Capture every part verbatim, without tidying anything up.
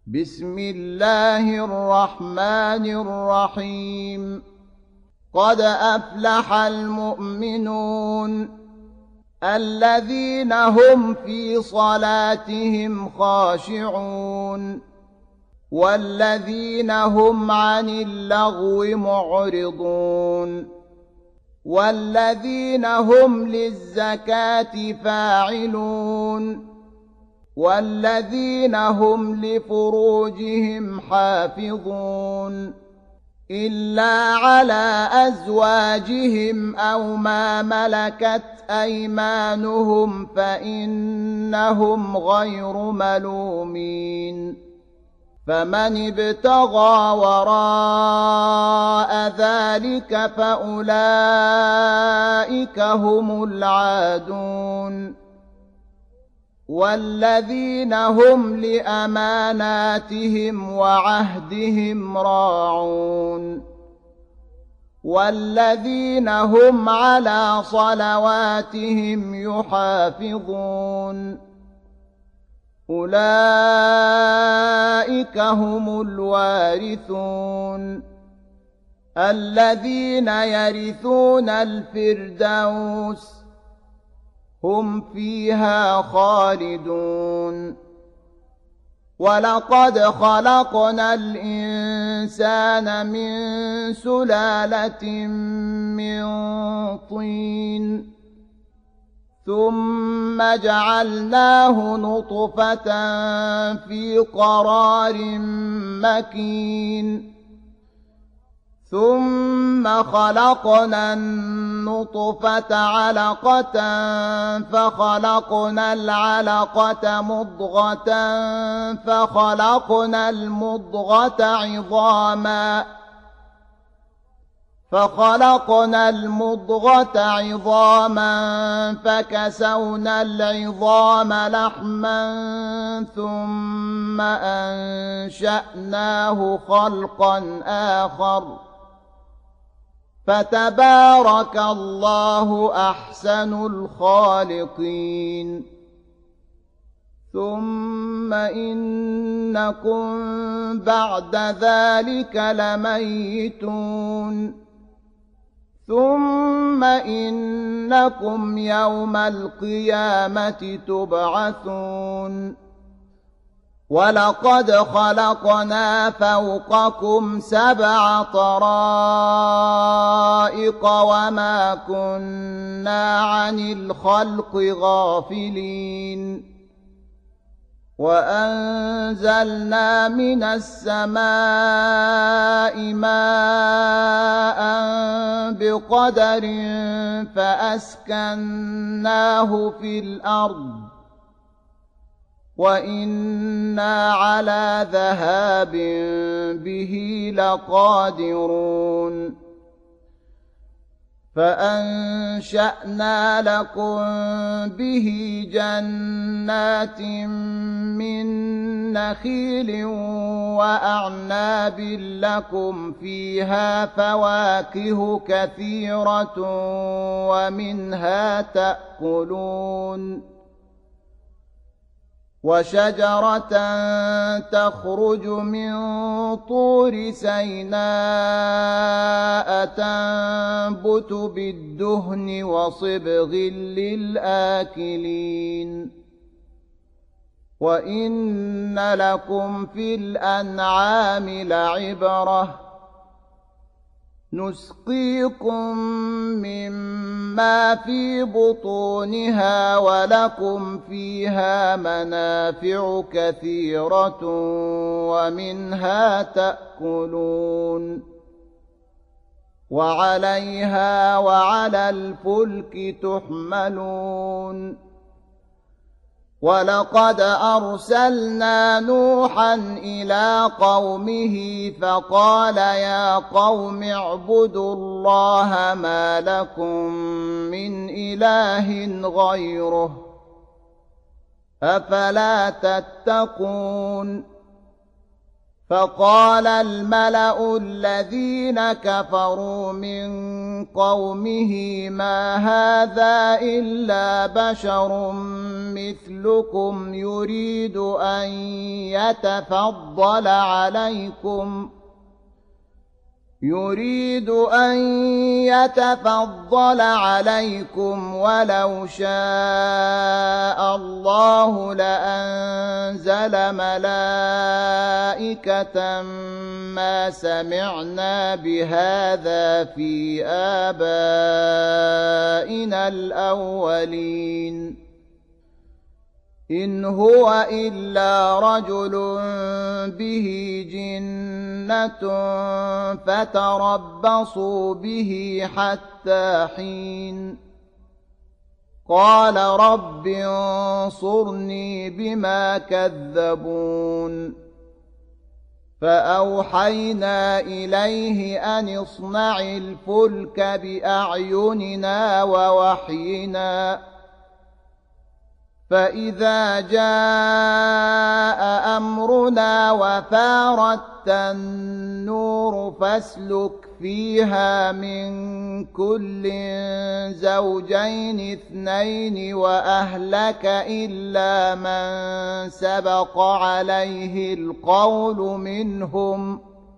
بسم الله الرحمن الرحيم قد أفلح المؤمنون الذين هم في صلاتهم خاشعون والذين هم عن اللغو معرضون والذين هم للزكاة فاعلون والذين هم لفروجهم حافظون إلا على أزواجهم أو ما ملكت أيمانهم فإنهم غير ملومين فمن ابتغى وراء ذلك فأولئك هم العادون والذين هم لأماناتهم وعهدهم راعون والذين هم على صلواتهم يحافظون أولئك هم الوارثون الذين يرثون الفردوس هم فيها خالدون ولقد خلقنا الإنسان من سلالة من طين ثم جعلناه نطفة في قرار مكين ثم خلقنا النطفة علقة فخلقنا العلقة مضغة فخلقنا المضغة عظاما فخلقنا المضغة عظاما فكسونا العظام لحما ثم أنشأناه خلقا آخر فتبارك الله أحسن الخالقين ثم إنكم بعد ذلك لميتون ثم إنكم يوم القيامة تبعثون ولقد خلقنا فوقكم سبع طرائق وما كنا عن الخلق غافلين وأنزلنا من السماء ماء بقدر فأسكناه في الأرض وإنا على ذهاب به لقادرون فأنشأنا لكم به جنات من نخيل وأعناب لكم فيها فواكه كثيرة ومنها تأكلون وشجرة تخرج من طور سيناء تنبت بالدهن وصبغ للآكلين وإن لكم في الأنعام لعبرة نسقيكم مما في بطونها ولكم فيها منافع كثيرة ومنها تأكلون وعليها وعلى الفلك تحملون ولقد أرسلنا نوحا إلى قومه فقال يا قوم اعبدوا الله ما لكم من إله غيره أفلا تتقون فقال الملأ الذين كفروا من قومه ما هذا إلا بشر مثلكم يريد أن يتفضل عليكم يريد أن يتفضل عليكم ولو شاء الله لأنزل ملائكة ما سمعنا بهذا في آبائنا الأولين إن هو إلا رجل به جنة فتربصوا به حتى حين قال رب انصرني بما كذبون فأوحينا إليه أن اصنع الفلك بأعيننا ووحينا فإذا جاء أمرنا وفارت النور فاسلك فيها من كل زوجين اثنين وأهلك إلا من سبق عليه القول منهم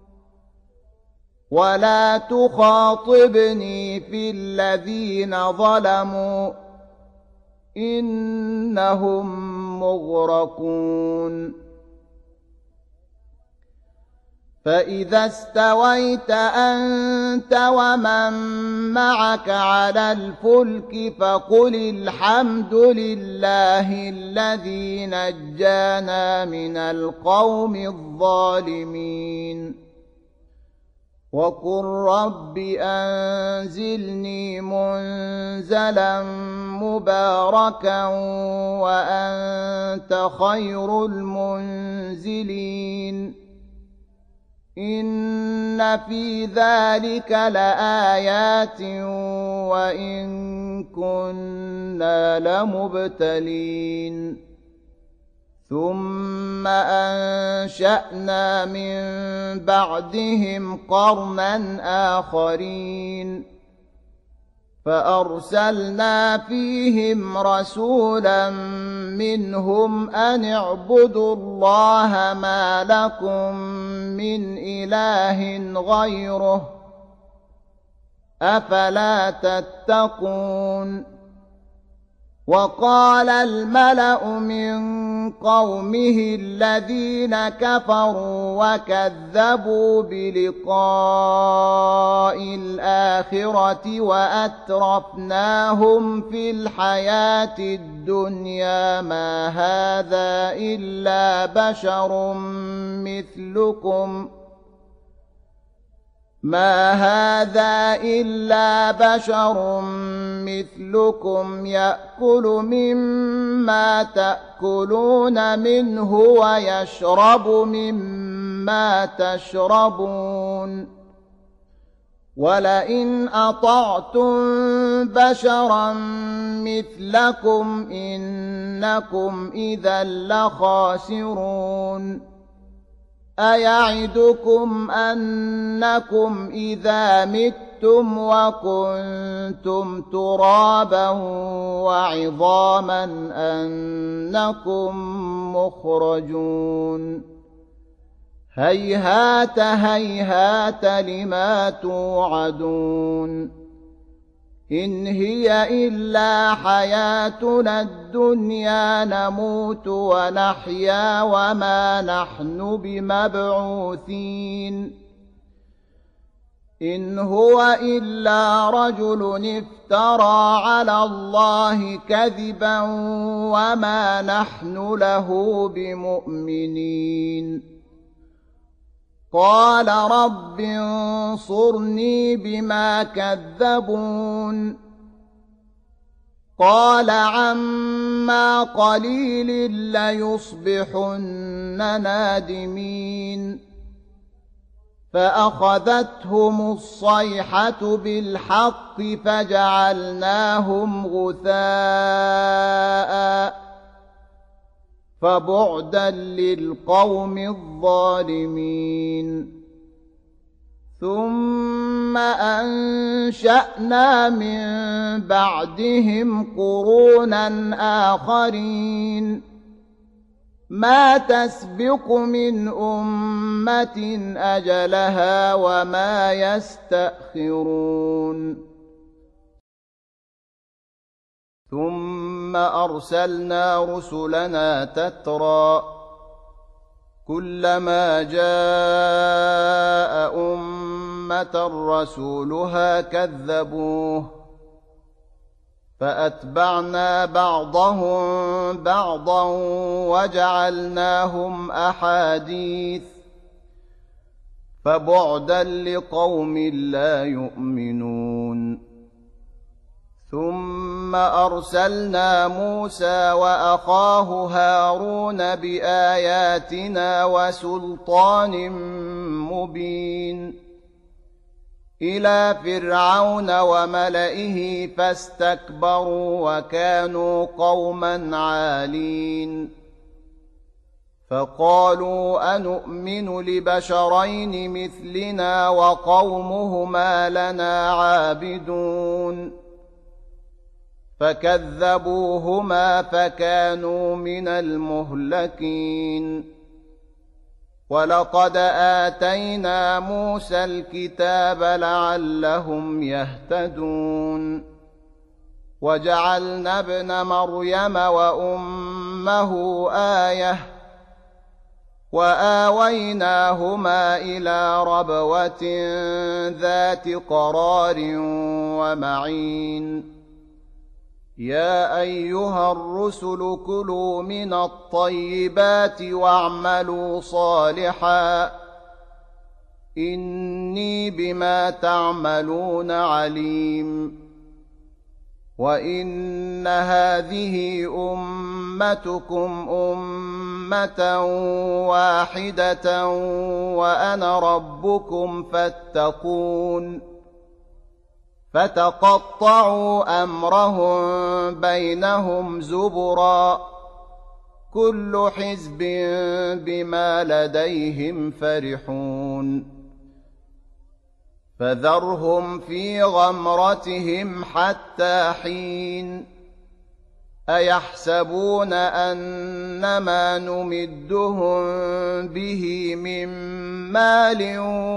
ولا تخاطبني في الذين ظلموا إنهم مغرقون فإذا استويت أنت ومن معك على الفلك فقل الحمد لله الذي نجانا من القوم الظالمين وقل رب أنزلني منزلا مباركا وأنت خير المنزلين إن في ذلك لآيات وإن كنا لمبتلين ثم أنشأنا من بعدهم قرنا آخرين فأرسلنا فيهم رسولا منهم أن اعبدوا الله ما لكم من إله غيره أفلا تتقون وقال الملأ من قومه الذين كفروا وكذبوا بلقاء الآخرة وأترفناهم في الحياة الدنيا ما هذا إلا بشر مثلكم ما هذا إلا بشر مثلكم يأكل مما تأكلون منه ويشرب مما تشربون ولئن أطعتم بشرا مثلكم إنكم إذا لخاسرون أيعدكم أنكم إذا متم وكنتم ترابا وعظاما أنكم مخرجون هيهات هيهات لما توعدون إن هي إلا حياتنا الدنيا نموت ونحيا وما نحن بمبعوثين إن هو إلا رجل افترى على الله كذبا وما نحن له بمؤمنين قال رب انصرني بما كذبون قال عما قليل ليصبحن نادمين فأخذتهم الصيحة بالحق فجعلناهم غثاء فبعدا للقوم الظالمين ثم أنشأنا من بعدهم قرونا آخرين ما تسبق من أمة أجلها وما يستأخرون ثم أرسلنا رسلنا تترى كلما جاء أمة رسولها كذبوه فأتبعنا بعضهم بعضا وجعلناهم أحاديث فبعدا لقوم لا يؤمنون ثم أرسلنا موسى وأخاه هارون بآياتنا وسلطان مبين إلى فرعون وملئه فاستكبروا وكانوا قوما عالين فقالوا أنؤمن لبشرين مثلنا وقومهما لنا عابدون فكذبوهما فكانوا من المهلكين ولقد آتينا موسى الكتاب لعلهم يهتدون وجعلنا ابن مريم وأمه آية وآويناهما إلى ربوة ذات قرار ومعين يا أيها الرسل كلوا من الطيبات واعملوا صالحا إني بما تعملون عليم وإن هذه أمتكم أمة واحدة وأنا ربكم فاتقون فتقطعوا أمرهم بينهم زبرا كل حزب بما لديهم فرحون فذرهم في غمرتهم حتى حين أيحسبون أنما نمدهم به من مال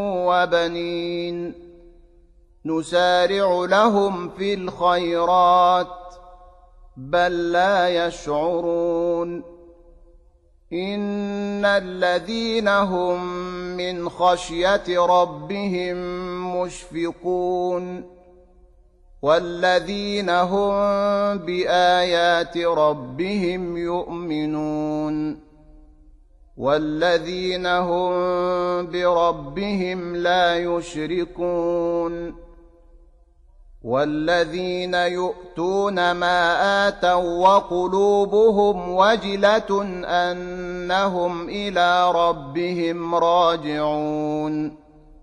وبنين نسارع لهم في الخيرات بل لا يشعرون إن الذين هم من خشية ربهم مشفقون والذين هم بآيات ربهم يؤمنون والذين هم بربهم لا يشركون والذين يؤتون ما آتوا وقلوبهم وجلة أنهم إلى ربهم راجعون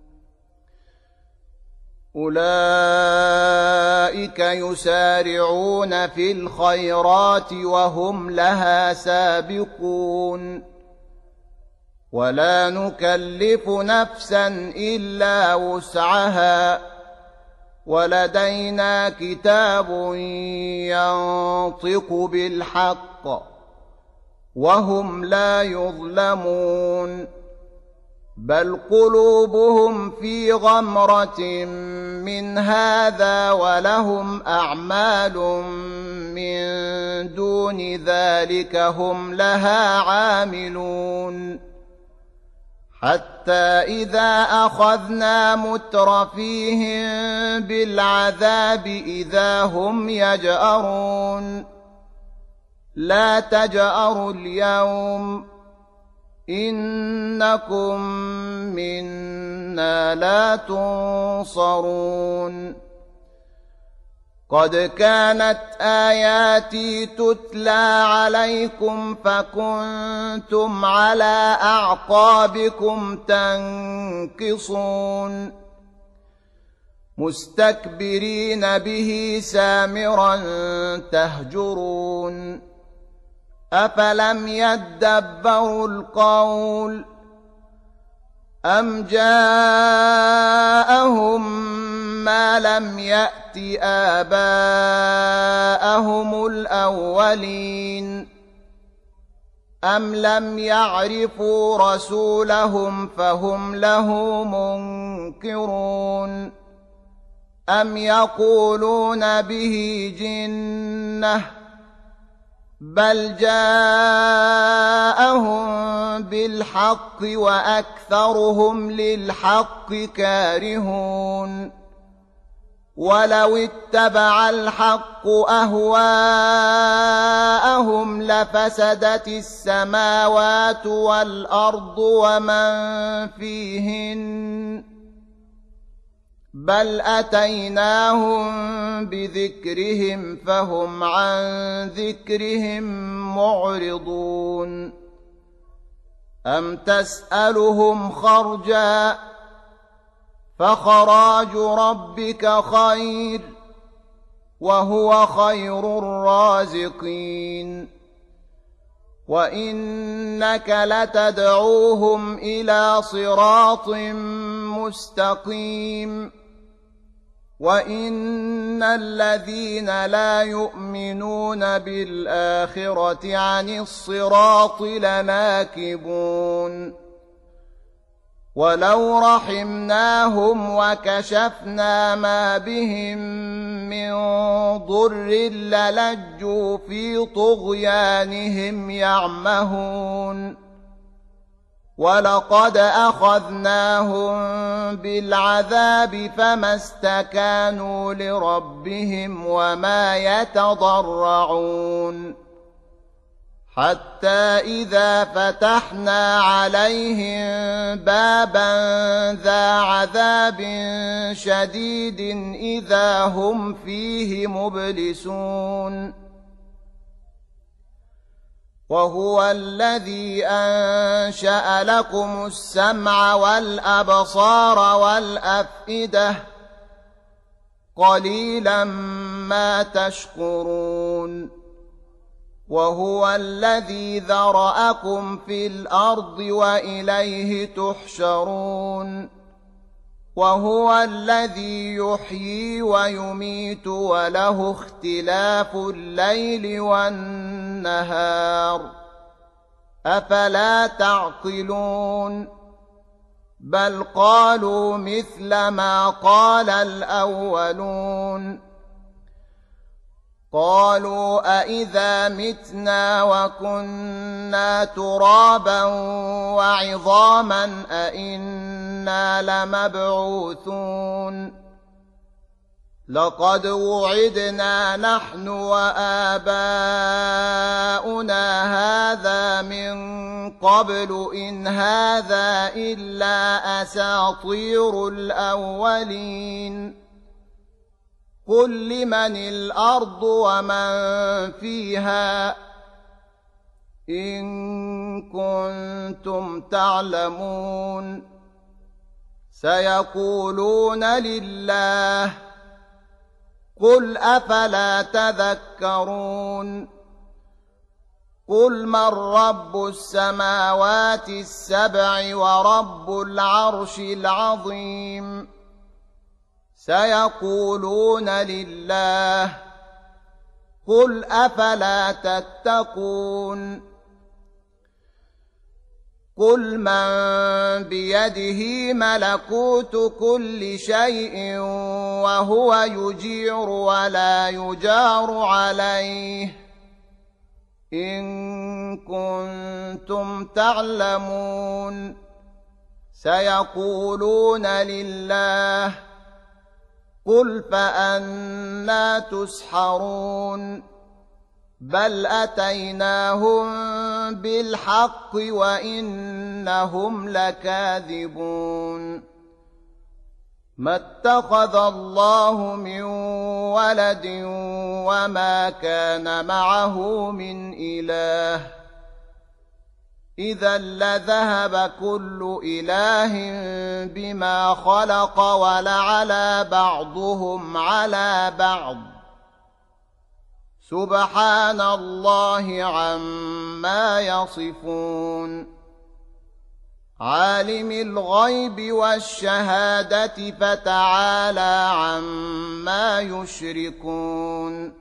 أولئك يسارعون في الخيرات وهم لها سابقون ولا نكلف نفسا إلا وسعها ولدينا كتاب ينطق بالحق وهم لا يظلمون بل قلوبهم في غمرة من هذا ولهم أعمال من دون ذلك هم لها عاملون حتى إذا أخذنا مترفيهم بالعذاب إذا هم يجأرون لا تجأروا اليوم إنكم منا لا تنصرون قد كانت آياتي تتلى عليكم فكنتم على أعقابكم تنكصون مستكبرين به سامرا تهجرون أفلم يدبروا القول أم جاءهم ما لم يأت آباءهم الأولين أم لم يعرفوا رسولهم فهم له منكرون أم يقولون به جنة بل جاءهم بالحق وأكثرهم للحق كارهون ولو اتبع الحق أهواءهم لفسدت السماوات والأرض ومن فيهن بل أتيناهم بذكرهم فهم عن ذكرهم معرضون أم تسألهم خرجا فخراج ربك خير وهو خير الرازقين وإنك لتدعوهم إلى صراط مستقيم وإن الذين لا يؤمنون بالآخرة عن الصراط لناكبون ولو رحمناهم وكشفنا ما بهم من ضر للجوا في طغيانهم يعمهون ولقد أخذناهم بالعذاب فما استكانوا لربهم وما يتضرعون حتى إذا فتحنا عليهم بابا ذا عذاب شديد إذا هم فيه مبلسون وهو الذي أنشأ لكم السمع والأبصار والأفئدة قليلا ما تشكرون وهو الذي ذرأكم في الأرض وإليه تحشرون وهو الذي يحيي ويميت وله اختلاف الليل والنهار أفلا تعقلون بل قالوا مثل ما قال الأولون قالوا أإذا متنا وكنا ترابا وعظاما أإنا لمبعوثون لقد وعدنا نحن وآباؤنا هذا من قبل إن هذا إلا أساطير الأولين قل لمن الأرض ومن فيها إن كنتم تعلمون سيقولون لله قل أفلا تذكرون قل من رب السماوات السبع ورب العرش العظيم سيقولون لله قل أفلا تتقون قل من بيده ملكوت كل شيء وهو يجير ولا يجار عليه إن كنتم تعلمون سيقولون لله قل فأنى تسحرون بل أتيناهم بالحق وإنهم لكاذبون ما اتخذ الله من ولد وما كان معه من إله إذا لذهب كل إله بما خلق ولعلى بعضهم على بعض سبحان الله عما يصفون عالم الغيب والشهادة فتعالى عما يشركون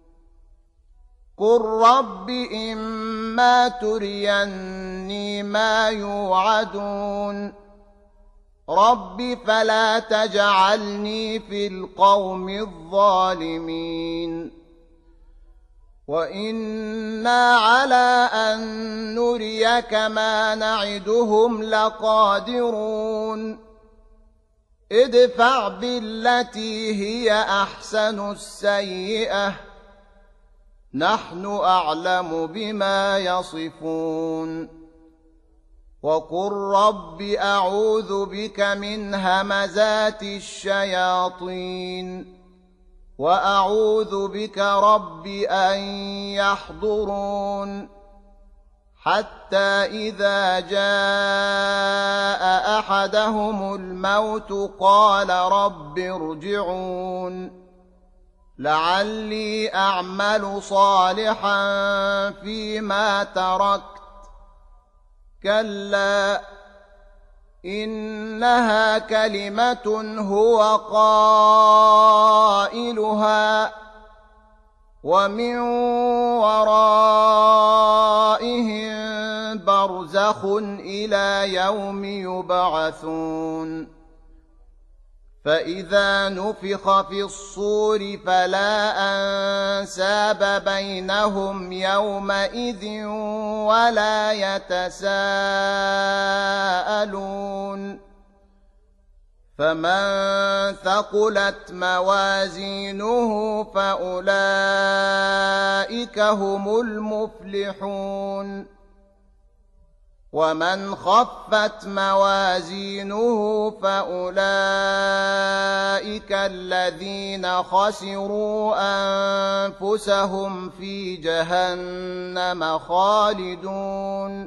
قل رب إما تريني ما يوعدون رب فلا تجعلني في القوم الظالمين وإنا على أن نريك ما نعدهم لقادرون ادفع بالتي هي أحسن السيئة نحن أعلم بما يصفون وقل رب أعوذ بك من همزات الشياطين وأعوذ بك رب أن يحضرون حتى إذا جاء أحدهم الموت قال رب ارجعون لعلي أعمل صالحا فيما تركت كلا إنها كلمة هو قائلها ومن ورائهم برزخ إلى يوم يبعثون فإذا نفخ في الصور فلا أنساب بينهم يومئذ ولا يتساءلون فمن ثقلت موازينه فأولئك هم المفلحون ومن خفت موازينه فأولئك الذين خسروا أنفسهم في جهنم خالدون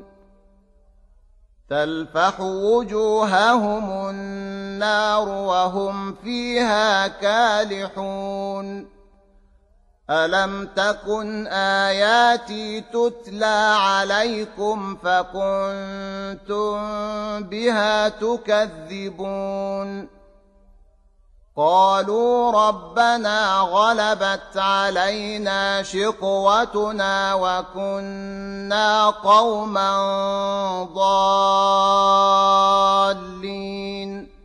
تلفح وجوههم النار وهم فيها كالحون ألم تكن آياتي تتلى عليكم فكنتم بها تكذبون قالوا ربنا غلبت علينا شقوتنا وكنا قوما ضالين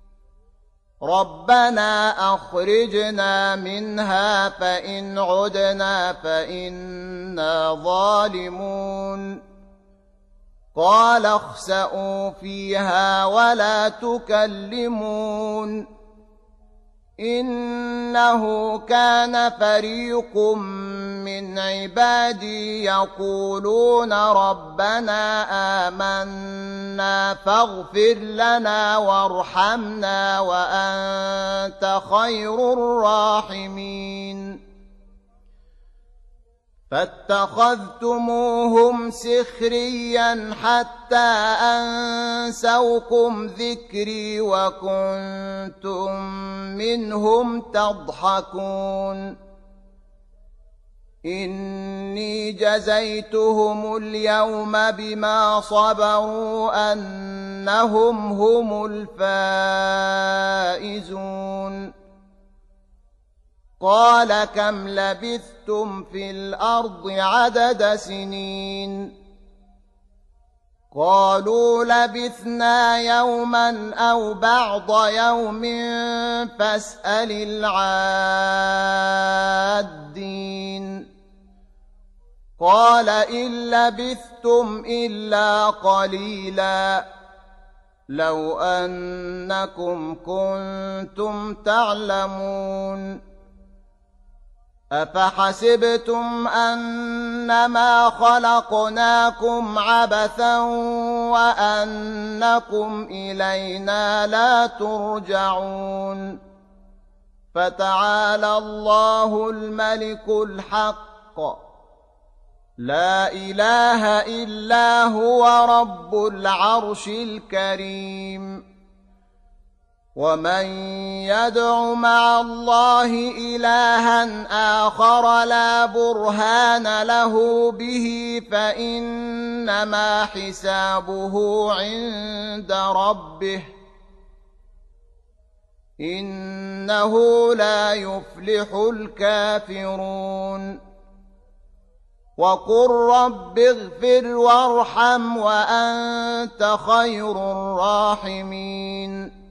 ربنا أخرجنا منها فإن عدنا فإنا ظالمون قال اخسئوا فيها ولا تكلمون إنه كان فريق من عبادي يقولون ربنا آمنا فاغفر لنا وارحمنا وأنت خير الراحمين فاتخذتموهم سخريا حتى أنسوكم ذكري وكنتم منهم تضحكون إني جزيتهم اليوم بما صبروا أنهم هم الفائزون قال كم لبثتم في الأرض عدد سنين قالوا لبثنا يوما أو بعض يوم فاسأل العادين قال إن لبثتم إلا قليلا لو أنكم كنتم تعلمون أفحسبتم أنما خلقناكم عبثا وأنكم إلينا لا ترجعون فتعالى الله الملك الحق لا إله إلا هو رب العرش الكريم ومن يدع مع الله إلها آخر لا برهان له به فإنما حسابه عند ربه إنه لا يفلح الكافرون وقل رب اغفر وارحم وأنت خير الراحمين